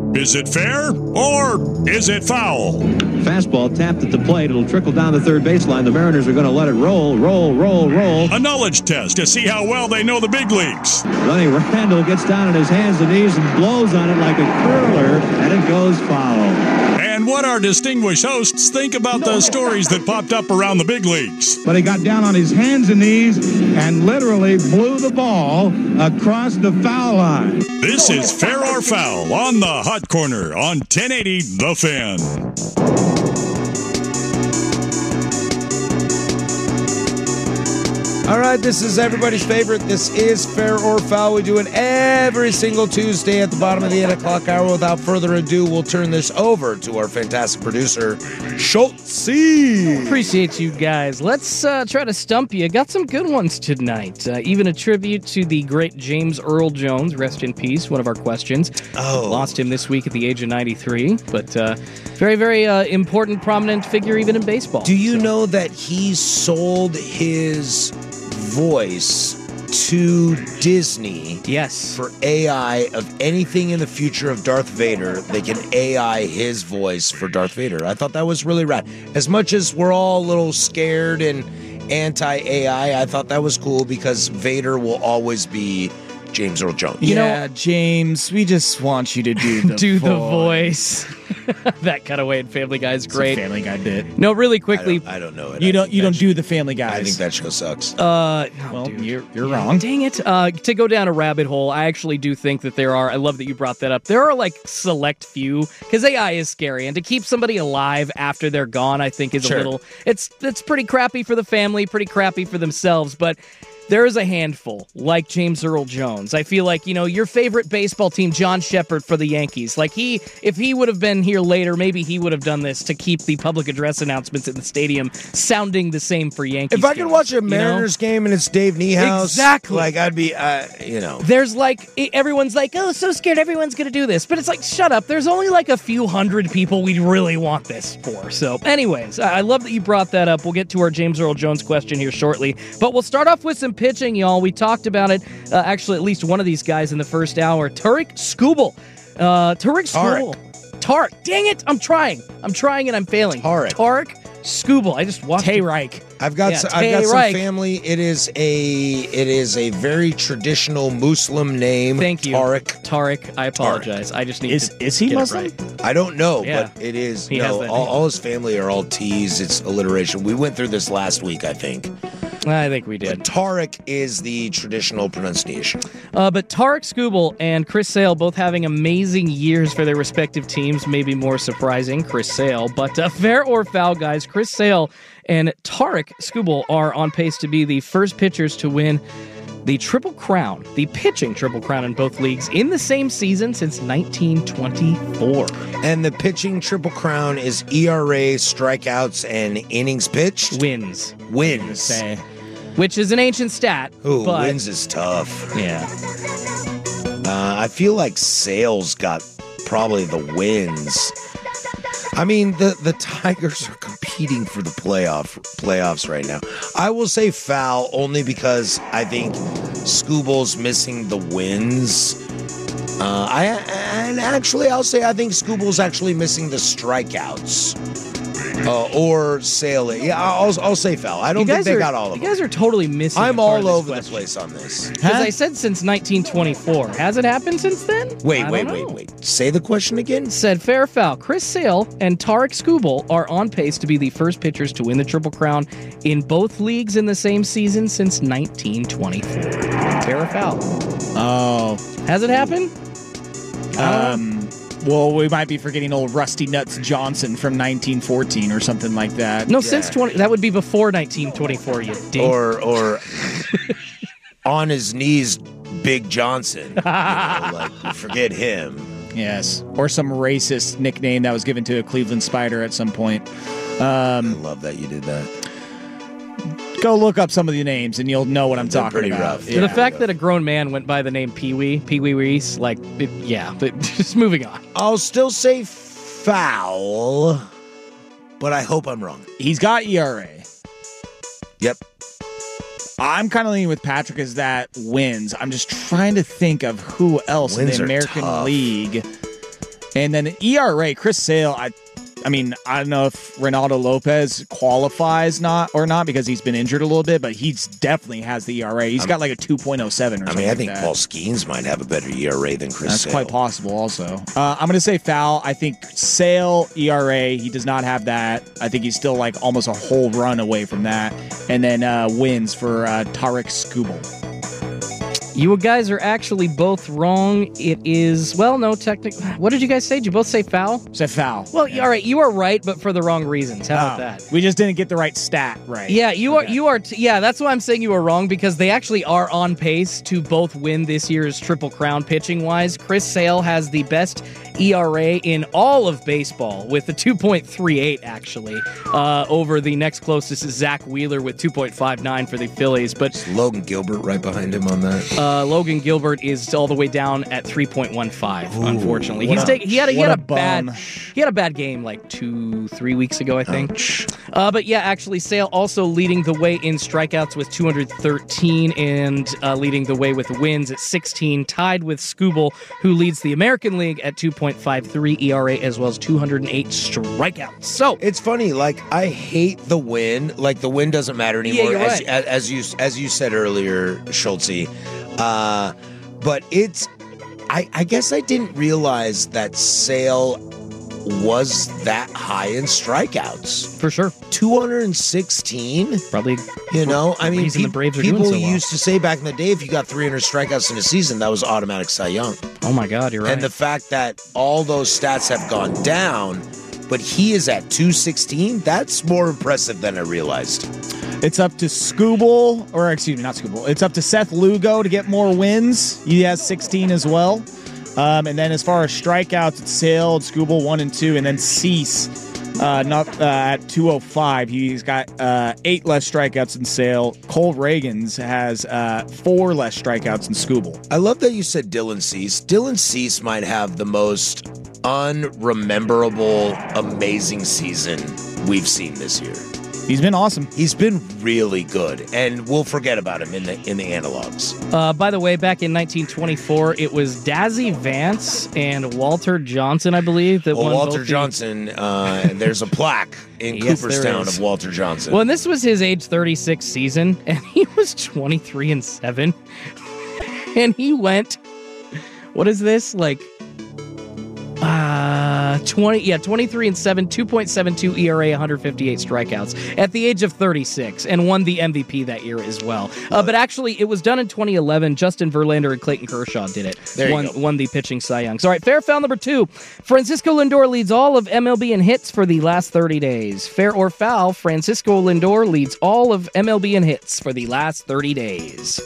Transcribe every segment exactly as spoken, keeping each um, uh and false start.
Is it fair or is it foul? Fastball tapped at the plate. It'll trickle down the third baseline. The Mariners are going to let it roll, roll, roll, roll. A knowledge test to see how well they know the big leagues. Ronnie Randall gets down on his hands and knees and blows on it like a curler, and it goes foul. And what our distinguished hosts think about the stories that popped up around the big leagues. But he got down on his hands and knees and literally blew the ball across the foul line. This is Fair or Foul on the Hot Corner on ten eighty The Fan. All right, this is everybody's favorite. This is Fair or Foul. We do it every single Tuesday at the bottom of the eight o'clock hour. Without further ado, we'll turn this over to our fantastic producer, Schultz. Appreciate you guys. Let's uh, try to stump you. Got some good ones tonight. Uh, even a tribute to the great James Earl Jones. Rest in peace, one of our questions. Oh. Lost him this week at the age of ninety-three. But uh, very, very uh, important, prominent figure even in baseball. Do you so. know that he sold his voice to Disney? Yes. For A I of anything in the future of Darth Vader, they can A I his voice for Darth Vader. I thought that was really rad. As much as we're all a little scared and anti-A I, I thought that was cool because Vader will always be James Earl Jones. You yeah, know, James, we just want you to do the do voice. the voice. That cutaway in Family Guy is great. It's a Family Guy bit. No, really quickly. I don't, I don't know it. You I don't. You don't show, do the Family Guys. I think that show sucks. Uh, no, well, dude. you're you're yeah, wrong. Dang it. Uh, to go down a rabbit hole, I actually do think that there are. I love that you brought that up. There are like select few because A I is scary, and to keep somebody alive after they're gone, I think is sure. a little. It's it's pretty crappy for the family, pretty crappy for themselves, but. There is a handful, like James Earl Jones. I feel like, you know, your favorite baseball team, John Shepard for the Yankees. Like, he, if he would have been here later, maybe he would have done this to keep the public address announcements in the stadium sounding the same for Yankees. If I could games, watch a Mariners you know? game and it's Dave Niehaus, exactly. like, I'd be, uh, you know. There's like, everyone's like, oh, so scared everyone's going to do this. But it's like, shut up. There's only like a few hundred people we really want this for. So, anyways, I love that you brought that up. We'll get to our James Earl Jones question here shortly. But we'll start off with some pitching, y'all. We talked about it, uh, actually, at least one of these guys in the first hour. Tarik Skubal. Uh, Tarik Skubal. Tarik. Dang it. I'm trying. I'm trying and I'm failing. Tarik. Tarik Skubal. I just watched Tarik. I've got yeah, some, I've got some Reich. family. It is a it is a very traditional Muslim name. Thank you. Tarik. Tarik. I apologize. Tarik. I just need is, to Is he get Muslim? it right. I don't know, Yeah. but it is. He no, has that all, name. all his family are all T's. It's alliteration. We went through this last week, I think. I think we did. But Tarik is the traditional pronunciation. Uh, but Tarik Skubal and Chris Sale both having amazing years for their respective teams. Maybe more surprising, Chris Sale. But uh, fair or foul, guys, Chris Sale and Tarik Skubal are on pace to be the first pitchers to win the Triple Crown, the pitching Triple Crown in both leagues in the same season since nineteen twenty-four. And the pitching Triple Crown is E R A, strikeouts, and innings pitched. Wins. Wins. Say. Which is an ancient stat. Ooh, but, wins is tough. Yeah. Uh, I feel like Sale's got probably the wins. I mean, the, the Tigers are competing for the playoff playoffs right now. I will say foul only because I think Skubal's missing the wins. Uh, I and actually, I'll say I think Skubal's actually missing the strikeouts. Uh, or Sale. Yeah, I'll, I'll say foul. I don't think they are, got all of you them. You guys are totally missing I'm a part all of this over question. the place on this. Because huh? I said since nineteen twenty-four. Has it happened since then? Wait, I wait, don't wait, know. wait. Say the question again. Said fair or foul. Chris Sale and Tarik Skubal are on pace to be the first pitchers to win the Triple Crown in both leagues in the same season since nineteen twenty-four. Fair or foul? Oh. Has it happened? Um... Well, we might be forgetting old Rusty Nuts Johnson from nineteen fourteen or something like that. No, Yeah. since twenty. That would be before nineteen twenty-four. You dink. Or, or on his knees, Big Johnson. You know, like, forget him. Yes. Or some racist nickname that was given to a Cleveland Spider at some point. I Um, love that you did that. go look up some of the names and you'll know what I'm They're talking pretty about. rough. Yeah. The fact that a grown man went by the name Pee Wee, Pee Wee Reese, like, it, yeah. But just moving on. I'll still say foul, but I hope I'm wrong. He's got E R A. Yep. I'm kind of leaning with Patrick as that wins. I'm just trying to think of who else Wins in are the American tough. League And then E R A, Chris Sale, I I mean, I don't know if Ronaldo Lopez qualifies not or not because he's been injured a little bit, but he's definitely has the E R A. He's I'm, got like a two point oh seven or I something mean, I think like that. Paul Skeens might have a better E R A than Chris That's Sale. quite possible also. Uh, I'm going to say foul. I think Sale, E R A, he does not have that. I think he's still like almost a whole run away from that. And then uh, wins for uh, Tarek Skubal. You guys are actually both wrong. It is, well, no, technically. What did you guys say? Did you both say foul? Said foul. Well, yeah. All right, you are right, but for the wrong reasons. How about Oh, that? We just didn't get the right stat right. Yeah, you are. Okay. You are. T- yeah, that's why I'm saying you are wrong because they actually are on pace to both win this year's Triple Crown pitching wise. Chris Sale has the best E R A in all of baseball with the two point three eight actually. Uh, over the next closest is Zach Wheeler with two point five nine for the Phillies, but Is Logan Gilbert right behind him on that? uh, Logan Gilbert is all the way down at three point one five. Ooh, Unfortunately, what he's a- taking. He had a, he what had a a bad. bum. He had a bad game like two, three weeks ago, I think. Ouch. Uh, but yeah, actually, Sale also leading the way in strikeouts with two hundred thirteen and uh, leading the way with wins at sixteen, tied with Skubal, who leads the American League at two point five three E R A as well as two hundred eight strikeouts. So It's funny, like I hate the win. Like the win doesn't matter anymore, you're as, right. as as you as you said earlier, Schultze. Uh, but it's, I I guess I didn't realize that Sale was that high in strikeouts. for sure, two hundred sixteen. probably You know, I mean, reason the peop- Braves are people doing so well. used to say back in the day, if you got three hundred strikeouts in a season, that was automatic Cy Young. Oh my God, you're right. And the fact that all those stats have gone down, but he is at two sixteen, that's more impressive than I realized. It's up to Skubal, or excuse me, not Skubal. It's up to Seth Lugo to get more wins. He has sixteen as well. Um, and then as far as strikeouts, it's Sale, Skubal one and two, and then Cease uh, not uh, at two oh five. He's got uh, eight less strikeouts than Sale. Cole Reagans has uh, four less strikeouts than Skubal. I love that you said Dylan Cease. Dylan Cease might have the most unrememberable, amazing season we've seen this year. He's been awesome. He's been really good, and we'll forget about him in the in the analogs. Uh, by the way, back in nineteen twenty-four, it was Dazzy Vance and Walter Johnson, I believe, that Well, won Walter both the- Johnson, uh, and there's a plaque in Yes, there Cooperstown is. of Walter Johnson. Well, and this was his age thirty-six season, and he was twenty-three and seven. And he went, what is this? Like, uh, twenty, yeah, twenty-three and seven, two point seven two E R A, one hundred fifty-eight strikeouts at the age of thirty-six, and won the M V P that year as well. Uh, but actually, it was done in twenty eleven. Justin Verlander and Clayton Kershaw did it. There you won, go. won the pitching Cy Youngs. All right, fair foul number two. Francisco Lindor leads all of M L B in hits for the last thirty days. Fair or foul, Francisco Lindor leads all of M L B in hits for the last thirty days.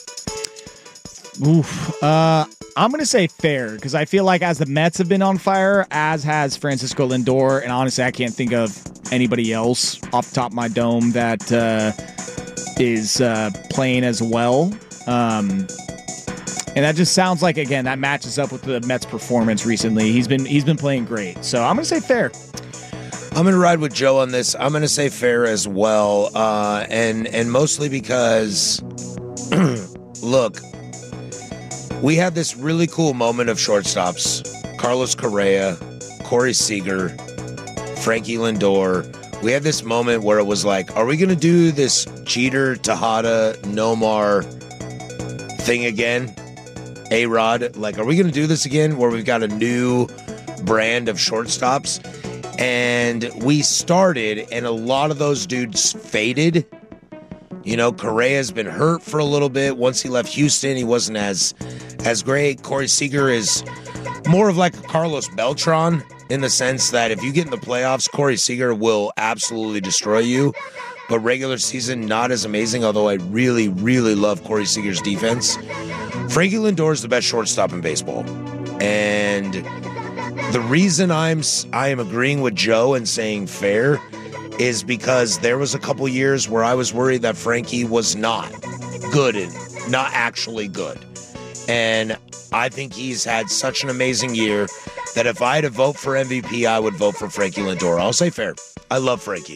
Oof. Uh, I'm going to say fair because I feel like as the Mets have been on fire, as has Francisco Lindor, and honestly, I can't think of anybody else off the top of my dome that uh, is uh, playing as well. Um, and that just sounds like, again, that matches up with the Mets' performance recently. He's been he's been playing great, so I'm going to say fair. I'm going to ride with Joe on this. I'm going to say fair as well, uh, and and mostly because, look, we had this really cool moment of shortstops: Carlos Correa, Corey Seager, Frankie Lindor. We had this moment where it was like, are we going to do this Jeter, Tejada, Nomar thing again? A-Rod, like, are we going to do this again where we've got a new brand of shortstops? And we started, and a lot of those dudes faded. You know, Correa's been hurt for a little bit. Once he left Houston, he wasn't as as great. Corey Seager is more of like a Carlos Beltran in the sense that if you get in the playoffs, Corey Seager will absolutely destroy you. But regular season, not as amazing, although I really, really love Corey Seager's defense. Frankie Lindor is the best shortstop in baseball. And the reason I'm I am agreeing with Joe and saying fair is because there was a couple years where I was worried that Frankie was not good and not actually good. And I think he's had such an amazing year that if I had to vote for M V P, I would vote for Frankie Lindor. I'll say fair. I love Frankie.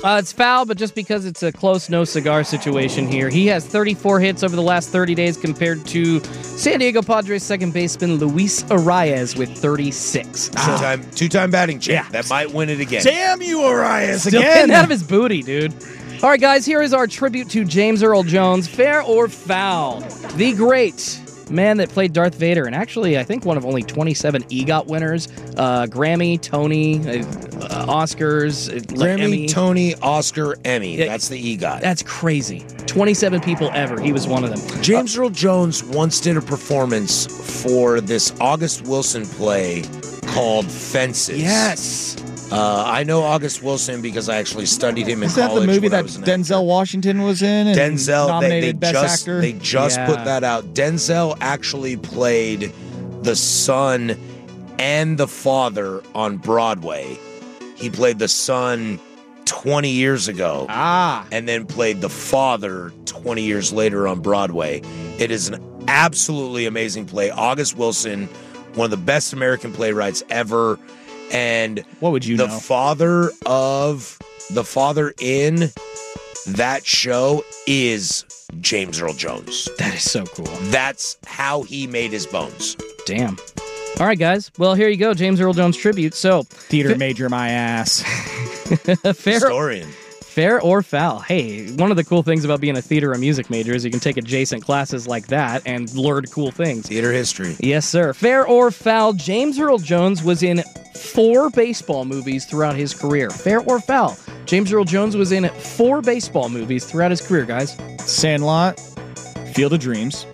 Uh, it's foul, but just because it's a close no cigar situation here. He has thirty-four hits over the last thirty days compared to San Diego Padres second baseman Luis Arias with thirty-six. Two-time, two-time batting champ. Yeah. That might win it again. Damn you, Arias, Still again. getting out of his booty, dude. All right, guys, here is our tribute to James Earl Jones. Fair or foul? The great man that played Darth Vader, and actually, I think one of only twenty-seven EGOT winners. Uh, Grammy, Tony, uh, Oscars, uh, Grammy, Emmy. Tony, Oscar, Emmy. Yeah. That's the EGOT. That's crazy. twenty-seven people ever. He was one of them. James Earl Jones once did a performance for this August Wilson play called Fences. Yes. Uh, I know August Wilson because I actually studied him in Is that college. the movie when I that was an Denzel Washington was in? And Denzel, they, they nominated Best just Actor? they just Yeah. put that out. Denzel actually played the son and the father on Broadway. He played the son twenty years ago, Ah. and then played the father twenty years later on Broadway. It is an absolutely amazing play. August Wilson, one of the best American playwrights ever, and What would you the know? father of the father in that show is James Earl Jones. That is so cool. That's how he made his bones. Damn. All right, guys. Well, here you go. James Earl Jones tribute. So, Theater major, my ass. fair, Historian. fair or foul? Hey, one of the cool things about being a theater or music major is you can take adjacent classes like that and learn cool things. Theater history. Yes, sir. Fair or foul? James Earl Jones was in four baseball movies throughout his career. Fair or foul? James Earl Jones was in four baseball movies throughout his career, guys. Sandlot, Field of Dreams,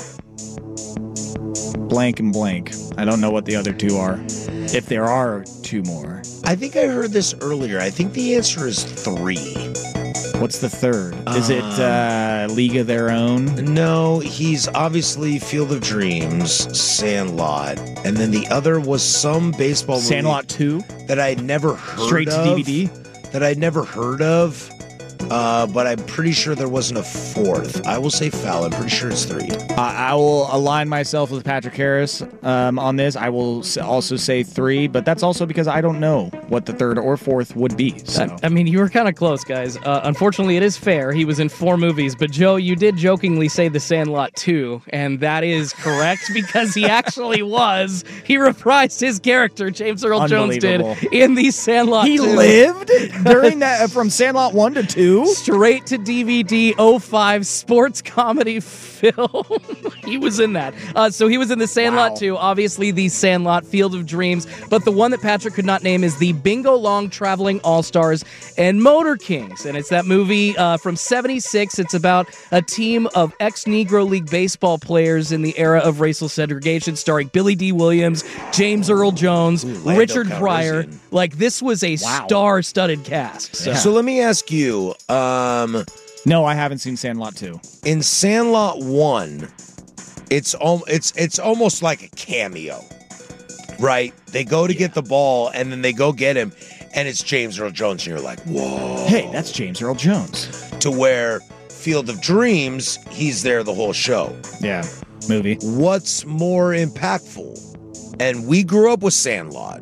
blank and blank. I don't know what the other two are. If there are two more. I think I heard this earlier. I think the answer is three. What's the third? Is it uh, League of Their Own? No, he's obviously Field of Dreams, Sandlot, and then the other was some baseball movie Sandlot two? that I'd never heard Straight to of. D V D? That I'd never heard of, uh, but I'm pretty sure there wasn't a fourth. I will say foul. I'm pretty sure it's three. Uh, I will align myself with Patrick Harris um, on this. I will s- also say three, but that's also because I don't know what the third or fourth would be. So. I, I mean, you were kind of close, guys. Uh, unfortunately, it is fair. He was in four movies, but Joe, you did jokingly say The Sandlot two, and that is correct because he actually was. He reprised his character, James Earl Jones did, Unbelievable. in The Sandlot He two. lived during that uh, from Sandlot one to two? Straight to D V D oh five sports comedy film. He was in that. Uh, so he was in The Sandlot Wow. two, obviously the Sandlot, Field of Dreams, but the one that Patrick could not name is the Bingo Long Traveling All-Stars and Motor Kings. And it's that movie uh, from seventy-six. It's about a team of ex-Negro League baseball players in the era of racial segregation, starring Billy D. Williams, James Earl Jones, Lando Richard Pryor. Calrissian. Like, this was a Wow. star-studded cast. So. So let me ask you, um, No, I haven't seen Sandlot two. in Sandlot one, it's al- it's it's almost like a cameo, right? They go to get the ball, and then they go get him, and it's James Earl Jones, and you're like, whoa. Hey, that's James Earl Jones. To where Field of Dreams, he's there the whole show. Yeah, movie. What's more impactful? And we grew up with Sandlot.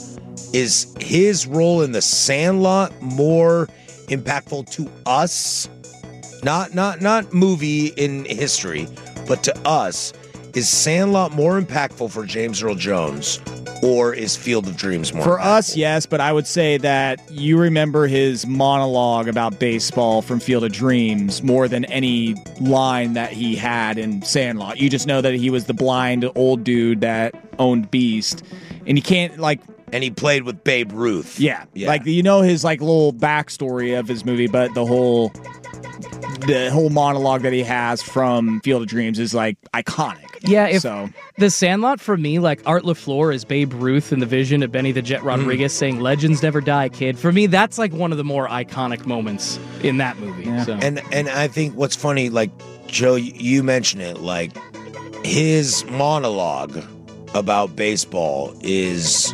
Is his role in the Sandlot more impactful to us? Not not not movie in history, but to us. Is Sandlot more impactful for James Earl Jones, or is Field of Dreams more For impactful? us, yes, but I would say that you remember his monologue about baseball from Field of Dreams more than any line that he had in Sandlot. You just know that he was the blind old dude that owned Beast, and you can't like. And he played with Babe Ruth. Yeah, Yeah. like you know his like little backstory of his movie, but the whole the whole monologue that he has from Field of Dreams is like iconic. Yeah, if so The Sandlot for me, like Art LaFleur is Babe Ruth in the vision of Benny the Jet Rodriguez saying "Legends never die, kid." For me, that's like one of the more iconic moments in that movie. Yeah. So. And and I think what's funny, like Joe, you mentioned it, like his monologue about baseball is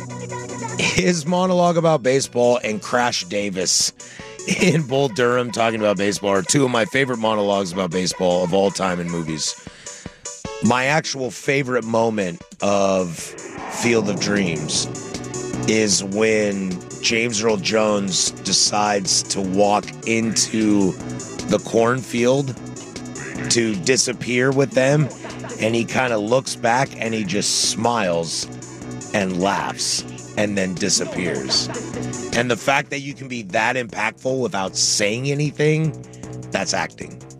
his monologue about baseball and Crash Davis in Bull Durham talking about baseball are two of my favorite monologues about baseball of all time in movies. My actual favorite moment of Field of Dreams is when James Earl Jones decides to walk into the cornfield to disappear with them, and he kind of looks back and he just smiles and laughs and then disappears. And the fact that you can be that impactful without saying anything, that's acting.